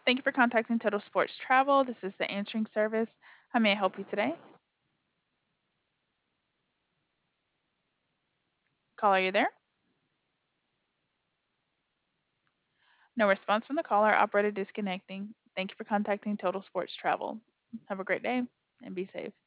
Thank you for contacting Total Sports Travel. This is the answering service. How may I help you today? Call, are you there? No response from the caller. Operator disconnecting. Thank you for contacting Total Sports Travel. Have a great day and be safe.